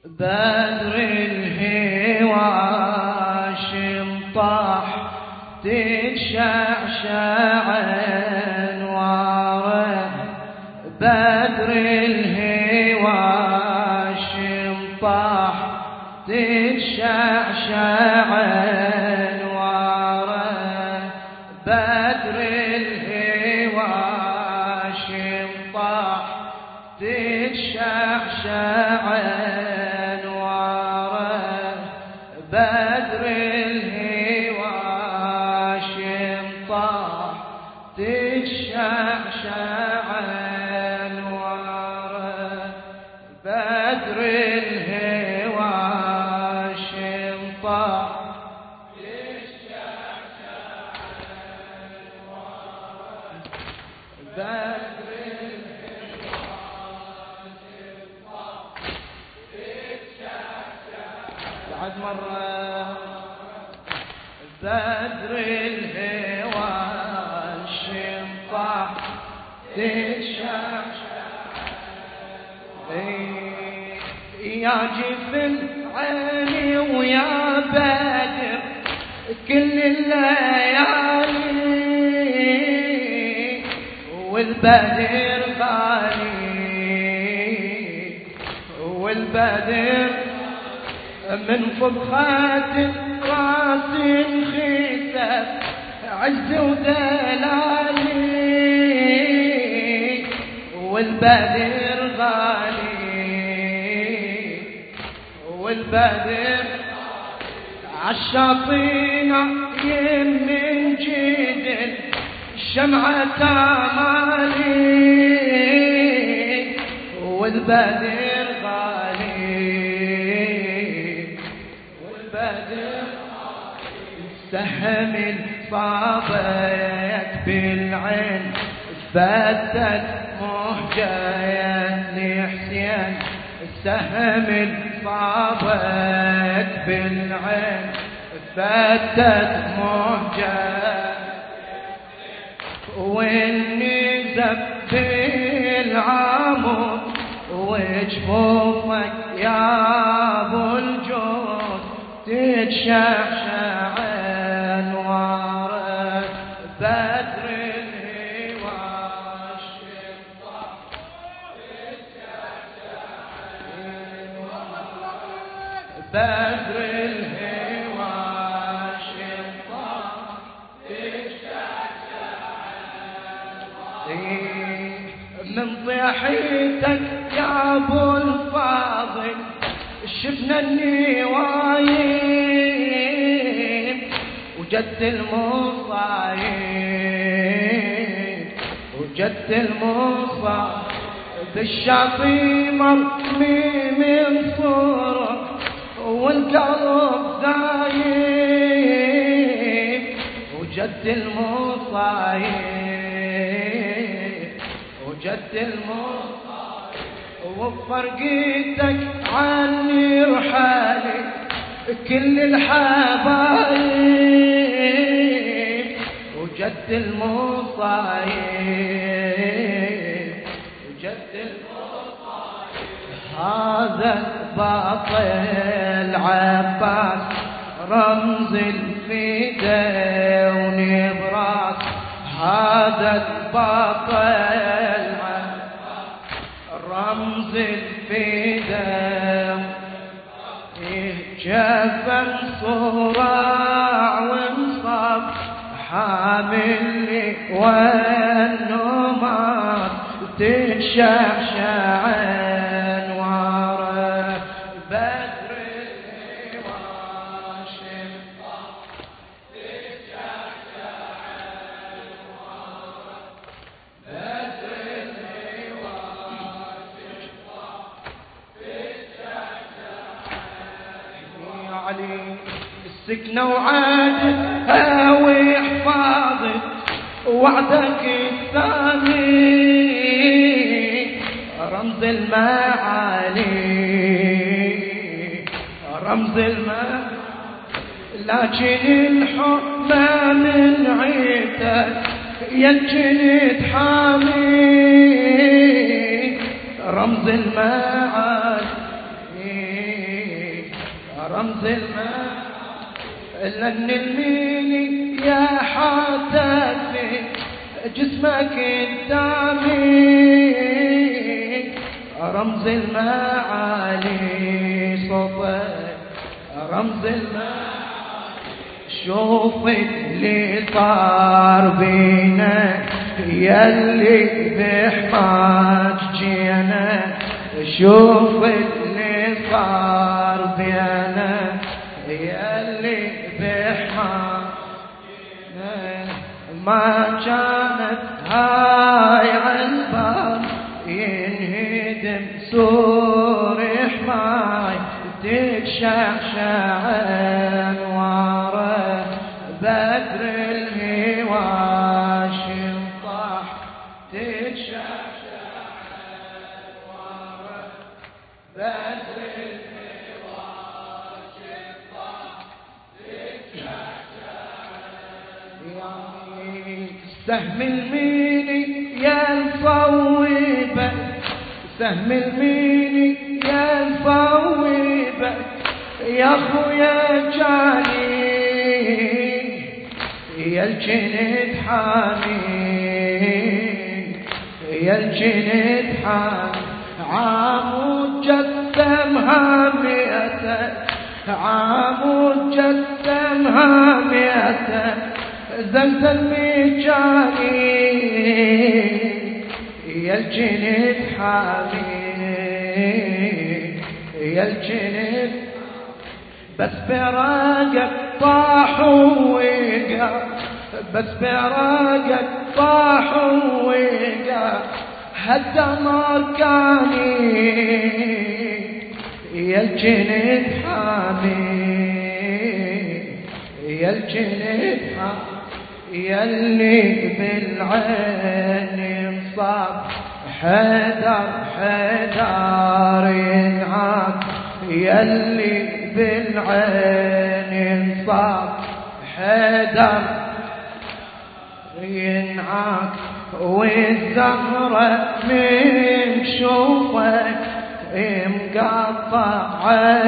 بدر الهواش انطاح تتشعشع انواره بدر الهواش انطاح تتشعشع انواره بدر الهواش انطاح تتشعشع بدر الهواش انطاح تتشعشع انواره بدر الهواش انطاح تتشعشع انواره بدر الهواش انطاح تتشعشع بعد مرة بدر الهواش انطاح تتشعشع يا جفن عيني ويا بدر كل الليالي والبدر غالي والبدر من فضخات راس خسف عز ودلالي والبدر غالي والبدر عالشاطين يمن جدل الشمعة مالي والبدر سهم صابت بالعين فتت مهجة لحسين سهم صابت بالعين فتت مهجة والنزف بالعمود وجفوفك يا ابو الجود تتشعشع انواره بدر الهواش انطاح تتشعشع انواره بدر الهواش انطاح تتشعشع انواره من ضحيتك يا ابو الفاضل شفنا النوايب وجد المصايب وجد المصايب بالشاطئ مرمي من صورك والقلب زايب وجد المصايب وجد المصايب وبفرقتك عني رحالي كل الحبايب وجد المصايب وجد المصايب هذا الباطل عباس رمز الفدا ونبراس هذا الباطل رمز الفدا جفن صراع وانصاب حامل والنمار تتشعشع انواره بدر الهواش انطاح تتشعشع انواره بدر علي السكنة وعادتها وحفاظك وعدك الثاني رمز المعالي رمز المعالي لكن الحب من عيتك ينجلد حامي رمز المعالي رمز الماء لن الميني يا حاتفي جسمك الدامي رمز المعالي صوتك رمز الماء شوف اللي صار بينا ياللي بحماك جينا شوف اللي صار بينا ياللي بحماك ما كانت هاي عالباب ينهدم سور حماي تتشعشع انواره بدر الهواش انطاح تتشعشع انواره بدر الهواش انطاح تتشعشع سهم الميني يا الصويبة سهم الميني يا الصويبة يا خويا جاني يا الجند حامي يا الجند حامي عامود جسم هاميته عامود جسم هاميته زلت المجاني يا الجند حامي يا الجند بس براقك طاح ووقع بس براقك طاح ووقع هالدمر كاني يا الجند حامي يا الجند حامي ياللي بالعين انصاب حدر حدر ينعاك ياللي بالعين انصاب حدر ينعاك والزهرة من شوفك مقطع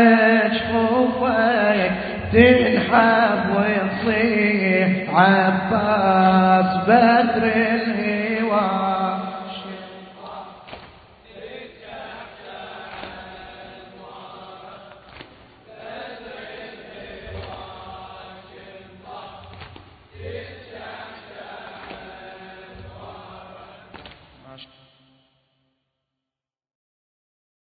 جفوفك تنحب ويصيح عباس بدر